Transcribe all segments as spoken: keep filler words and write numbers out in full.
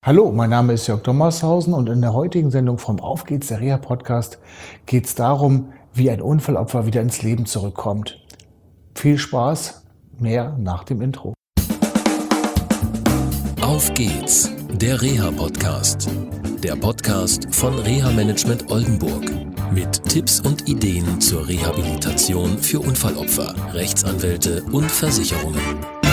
Hallo, mein Name ist Jörg Dommershausen und in der heutigen Sendung vom Auf geht's, der Reha-Podcast, geht es darum, wie ein Unfallopfer wieder ins Leben zurückkommt. Viel Spaß, mehr nach dem Intro. Auf geht's, der Reha-Podcast. Der Podcast von Reha-Management Oldenburg. Mit Tipps und Ideen zur Rehabilitation für Unfallopfer, Rechtsanwälte und Versicherungen.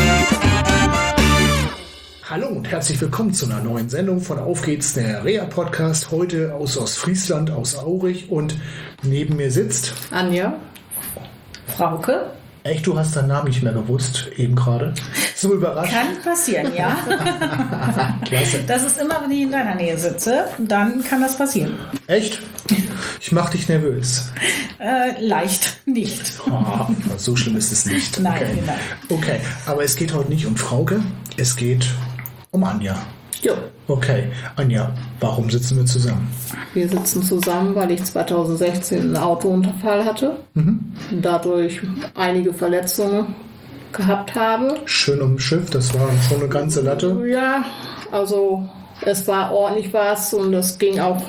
Hallo und herzlich willkommen zu einer neuen Sendung von Auf geht's, der Reha-Podcast. Heute aus Ostfriesland, aus Aurich, und neben mir sitzt Anja, Frauke. Echt, du hast deinen Namen nicht mehr gewusst, eben gerade. So überrascht. Kann passieren, ja. Klasse. Das ist immer, wenn ich in deiner Nähe sitze, dann kann das passieren. Echt? Ich mach dich nervös. Äh, leicht nicht. Oh, so schlimm ist es nicht. Nein, okay. genau. Okay, aber es geht heute nicht um Frauke, es geht um Anja. Jo. Okay, Anja, warum sitzen wir zusammen? Wir sitzen zusammen, weil ich zweitausendsechzehn einen Autounfall hatte Mhm. und dadurch einige Verletzungen gehabt habe. Schön umschifft, das war schon eine ganze Latte. Ja, also es war ordentlich was und es ging auch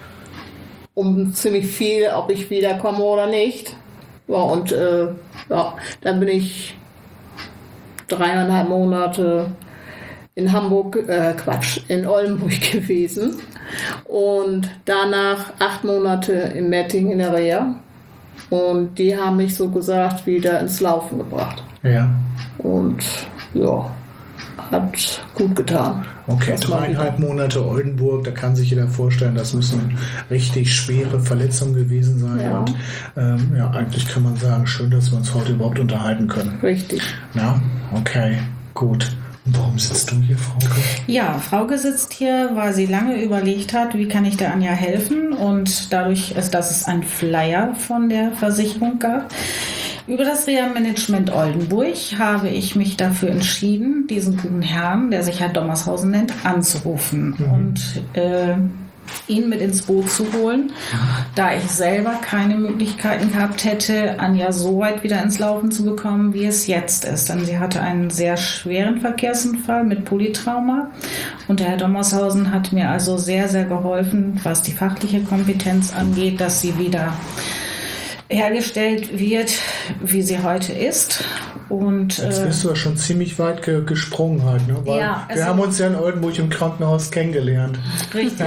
um ziemlich viel, ob ich wiederkomme oder nicht. Ja, und äh, ja, dann bin ich dreieinhalb Monate in Hamburg, äh, Quatsch, in Oldenburg gewesen und danach acht Monate in Mettingen in der Reha, und die haben mich so gesagt wieder ins Laufen gebracht. Ja. Und ja, hat gut getan. Okay, Das war dreieinhalb Monate Oldenburg, da kann sich jeder vorstellen, das müssen richtig schwere Verletzungen gewesen sein. Ja. Und ähm, ja, eigentlich kann man sagen, schön, dass wir uns heute überhaupt unterhalten können. Richtig. Ja, okay, gut. Und warum sitzt du hier, Frauke? Ja, Frauke sitzt hier, weil sie lange überlegt hat, wie kann ich der Anja helfen, und dadurch, dass es einen Flyer von der Versicherung gab, über das Reha-Management Oldenburg, habe ich mich dafür entschieden, diesen guten Herrn, der sich Herr Dommershausen nennt, anzurufen Mhm. und äh, ihn mit ins Boot zu holen, da ich selber keine Möglichkeiten gehabt hätte, Anja so weit wieder ins Laufen zu bekommen, wie es jetzt ist. Denn sie hatte einen sehr schweren Verkehrsunfall mit Polytrauma, und der Herr Dommershausen hat mir also sehr, sehr geholfen, was die fachliche Kompetenz angeht, dass sie wieder hergestellt wird, wie sie heute ist. Und Jetzt äh, bist du ja schon ziemlich weit ge gesprungen halt, ne? Weil Ja, wir also- haben uns ja in Oldenburg im Krankenhaus kennengelernt. Richtig.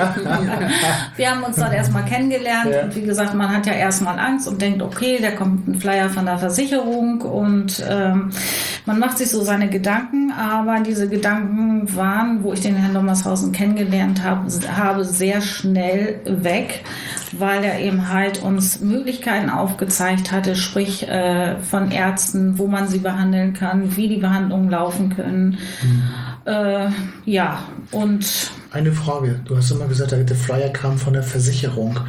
Wir haben uns dort erstmal kennengelernt, Ja. und wie gesagt, man hat ja erstmal Angst und denkt, okay, da kommt ein Flyer von der Versicherung, und ähm, man macht sich so seine Gedanken, aber diese Gedanken waren, wo ich den Herrn Dommershausen kennengelernt habe, habe sehr schnell weg, weil er eben halt uns Möglichkeiten aufgezeigt hatte, sprich äh, von Ärzten, wo man sie behandeln kann, wie die Behandlungen laufen können. Mhm. Äh, ja, und Eine Frage, du hast immer gesagt, der Flyer kam von der Versicherung.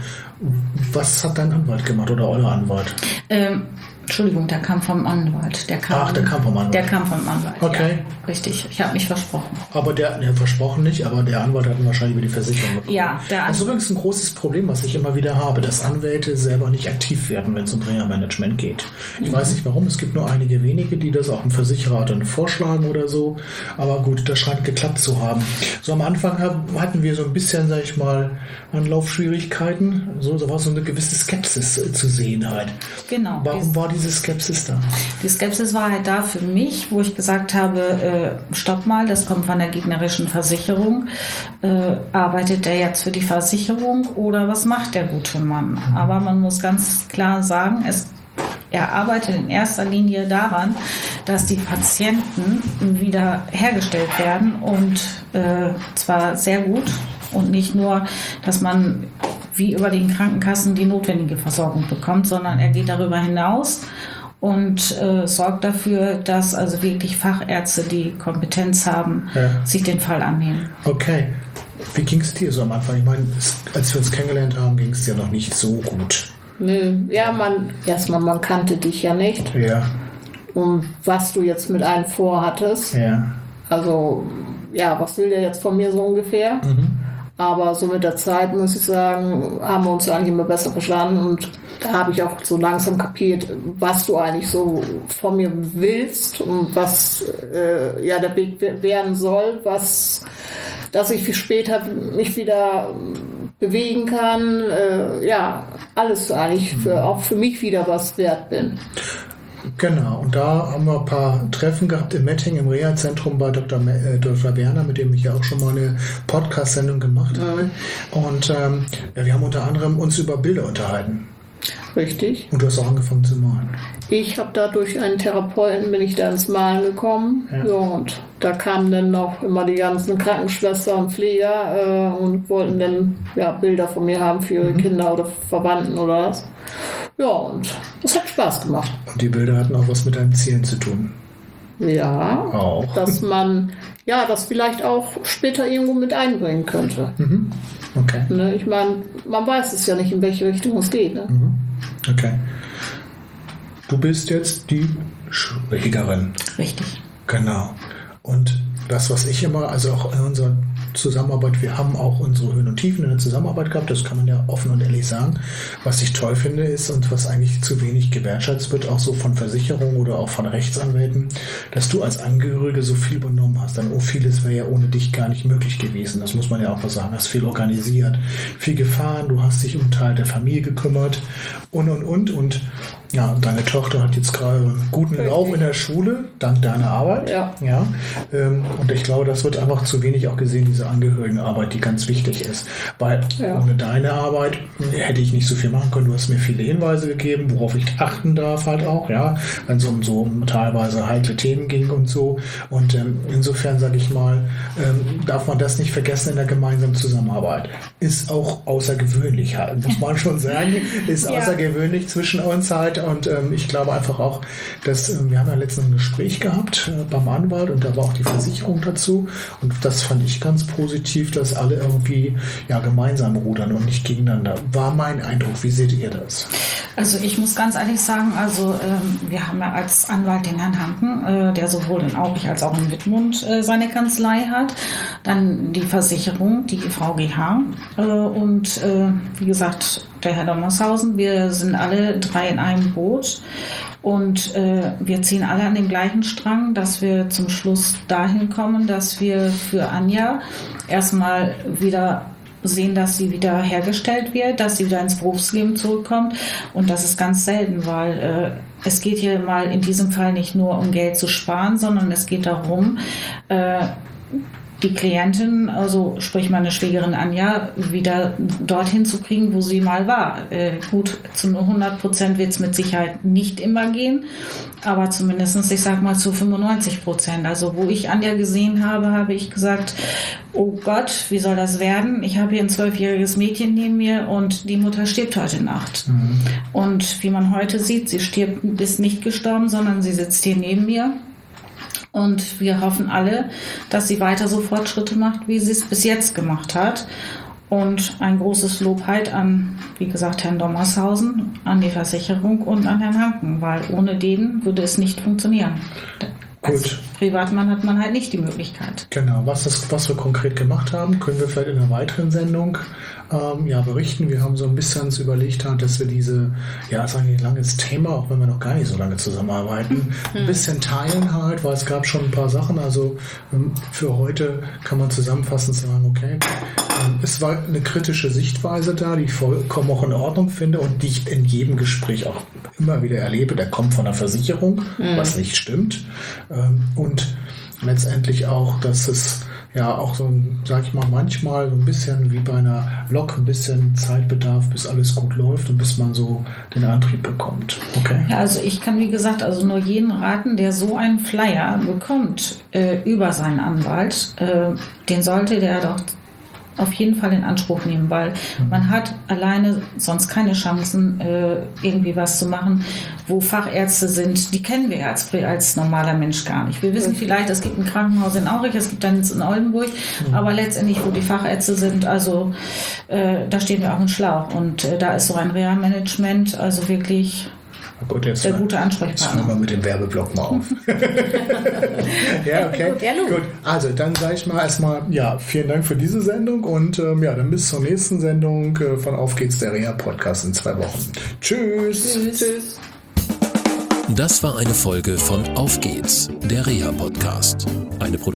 Was hat dein Anwalt gemacht oder euer Anwalt? Ähm, Entschuldigung, der kam vom Anwalt. Der kam, Ach, der kam vom Anwalt. Der kam vom Anwalt. Okay. Ja, richtig, ich habe mich versprochen. Aber der, der versprochen nicht, aber der Anwalt hat ihn wahrscheinlich über die Versicherung bekommen. Ja, der Das ist An- übrigens ein großes Problem, was ich immer wieder habe, dass Anwälte selber nicht aktiv werden, wenn es um Reha-Management geht. Ich weiß nicht warum, es gibt nur einige wenige, die das auch im Versicherer dann vorschlagen oder so. Aber gut, das scheint geklappt zu haben. So am Anfang hab, hatten wir so ein bisschen, sag ich mal, Anlaufschwierigkeiten. So, da war so eine gewisse Skepsis äh, zu sehen halt. Genau. Warum war diese Skepsis da? Die Skepsis war halt da für mich, wo ich gesagt habe, äh, stopp mal, das kommt von der gegnerischen Versicherung. Äh, arbeitet der jetzt für die Versicherung oder was macht der gute Mann? Aber man muss ganz klar sagen, es Er arbeitet in erster Linie daran, dass die Patienten wieder hergestellt werden, und äh, zwar sehr gut, und nicht nur, dass man wie über den Krankenkassen die notwendige Versorgung bekommt, sondern er geht darüber hinaus und äh, sorgt dafür, dass also wirklich Fachärzte, die Kompetenz haben, Ja. sich den Fall annehmen. Okay. Wie ging es dir so am Anfang? Ich meine, es- als wir uns kennengelernt haben, ging es dir noch nicht so gut. Nö, ja, man, erstmal, man kannte dich ja nicht. Ja, Und was du jetzt mit einem vorhattest, ja. also, ja, was will der jetzt von mir so ungefähr? Mhm. Aber so mit der Zeit, muss ich sagen, haben wir uns eigentlich immer besser verstanden, und da habe ich auch so langsam kapiert, was du eigentlich so von mir willst und was äh, ja der Weg werden soll, was dass ich später mich wieder bewegen kann. Äh, ja, alles eigentlich, für, auch für mich wieder was wert bin. Genau, und da haben wir ein paar Treffen gehabt in Metting im Reha-Zentrum bei Doktor Me- äh, Doktor Werner, mit dem ich ja auch schon mal eine Podcast-Sendung gemacht habe. Mhm. Und ähm, ja, wir haben unter anderem uns über Bilder unterhalten. Richtig. Und du hast auch angefangen zu malen. Ich habe da durch einen Therapeuten, bin ich da ins Malen gekommen. Ja. Ja, und da kamen dann auch immer die ganzen Krankenschwestern und Pfleger äh, und wollten dann ja, Bilder von mir haben für ihre mhm. Kinder oder Verwandten oder was. Ja, und es hat Spaß gemacht. Und die Bilder hatten auch was mit deinen Zielen zu tun. Ja, auch. Dass man ja das vielleicht auch später irgendwo mit einbringen könnte. Mhm. Okay. Ne, ich meine, man weiß es ja nicht, in welche Richtung es geht. Ne? Mhm. Okay. Du bist jetzt die Schwägerin. Richtig. Genau. Und das, was ich immer, also auch in unserer Zusammenarbeit, wir haben auch unsere Höhen und Tiefen in der Zusammenarbeit gehabt, das kann man ja offen und ehrlich sagen. Was ich toll finde ist und was eigentlich zu wenig gewertschätzt wird, auch so von Versicherungen oder auch von Rechtsanwälten, dass du als Angehörige so viel übernommen hast. Denn oh, vieles wäre ja ohne dich gar nicht möglich gewesen. Das muss man ja auch mal sagen. Du hast viel organisiert, viel gefahren, du hast dich um einen Teil der Familie gekümmert und, und, und. Und ja, deine Tochter hat jetzt gerade einen guten Lauf in der Schule, dank deiner Arbeit. Ja. Ja. Und ich glaube, das wird einfach zu wenig auch gesehen, diese Angehörigenarbeit, die ganz wichtig ist. Weil ja. ohne deine Arbeit hätte ich nicht so viel machen können. Du hast mir viele Hinweise gegeben, worauf ich achten darf halt auch, ja, wenn es um so teilweise heikle Themen ging und so. Und ähm, insofern sage ich mal, ähm, darf man das nicht vergessen in der gemeinsamen Zusammenarbeit. Ist auch außergewöhnlich halt, muss man schon sagen. Ist ja. außergewöhnlich zwischen uns halt. Und ähm, ich glaube einfach auch, dass äh, wir haben ja letztens ein Gespräch gehabt äh, beim Anwalt und da war auch die Versicherung dazu. Und das fand ich ganz positiv, dass alle irgendwie ja, gemeinsam rudern und nicht gegeneinander. War mein Eindruck. Wie seht ihr das? Also ich muss ganz ehrlich sagen, also ähm, wir haben ja als Anwalt den Herrn Hanken, äh, der sowohl in Aurich als auch in Wittmund äh, seine Kanzlei hat. Dann die Versicherung, die V G H äh, und äh, wie gesagt der Herr Dommershausen. Wir sind alle drei in einem Boot. Und äh, wir ziehen alle an dem gleichen Strang, dass wir zum Schluss dahin kommen, dass wir für Anja erstmal wieder sehen, dass sie wieder hergestellt wird, dass sie wieder ins Berufsleben zurückkommt. Und das ist ganz selten, weil äh, es geht hier mal in diesem Fall nicht nur um Geld zu sparen, sondern es geht darum, äh, die Klientin, also sprich meine Schwägerin Anja, wieder dorthin zu kriegen, wo sie mal war. Äh, gut, zu hundert Prozent wird es mit Sicherheit nicht immer gehen, aber zumindest, ich sag mal, zu fünfundneunzig Prozent. Also wo ich Anja gesehen habe, habe ich gesagt, oh Gott, wie soll das werden? Ich habe hier ein zwölfjähriges Mädchen neben mir und die Mutter stirbt heute Nacht. Mhm. Und wie man heute sieht, sie stirbt, ist nicht gestorben, sondern sie sitzt hier neben mir. Und wir hoffen alle, dass sie weiter so Fortschritte macht, wie sie es bis jetzt gemacht hat. Und ein großes Lob halt an, wie gesagt, Herrn Dommershausen, an die Versicherung und an Herrn Hanken, weil ohne den würde es nicht funktionieren. Gut. Als Privatmann hat man halt nicht die Möglichkeit. Genau, was, das, was wir konkret gemacht haben, können wir vielleicht in einer weiteren Sendung ähm, ja, berichten. Wir haben so ein bisschen uns überlegt, dass wir diese, ja, ist eigentlich ein langes Thema, auch wenn wir noch gar nicht so lange zusammenarbeiten, ein bisschen teilen halt, weil es gab schon ein paar Sachen. Also ähm, für heute kann man zusammenfassend sagen, okay, ähm, es war eine kritische Sichtweise da, die ich vollkommen auch in Ordnung finde und die ich in jedem Gespräch auch immer wieder erlebe. Der kommt von der Versicherung, mhm. was nicht stimmt. Ähm, und letztendlich auch, dass es ja auch so, sag ich mal, manchmal so ein bisschen wie bei einer Lok, ein bisschen Zeit bedarf, bis alles gut läuft und bis man so den Antrieb bekommt. Okay? Ja, also ich kann, wie gesagt, also nur jeden raten, der so einen Flyer bekommt äh, über seinen Anwalt, äh, den sollte der doch auf jeden Fall in Anspruch nehmen, weil mhm. man hat alleine sonst keine Chancen, äh, irgendwie was zu machen, wo Fachärzte sind, die kennen wir als, als normaler Mensch gar nicht. Wir wissen vielleicht, es gibt ein Krankenhaus in Aurich, es gibt eins in Oldenburg, mhm. aber letztendlich, wo die Fachärzte sind, also äh, da stehen wir auch im Schlauch und äh, da ist so ein Reha-Management, also wirklich Gut, jetzt der mal, gute Ansprechpartner. Jetzt wir mit dem Werbeblock mal auf. Ja, okay. Ja, gut. Also dann sage ich mal erstmal, ja, vielen Dank für diese Sendung und ähm, ja, dann bis zur nächsten Sendung äh, von Auf geht's, der Reha-Podcast in zwei Wochen. Tschüss. Tschüss. Tschüss. Das war eine Folge von Auf geht's, der Reha-Podcast. Eine Produktion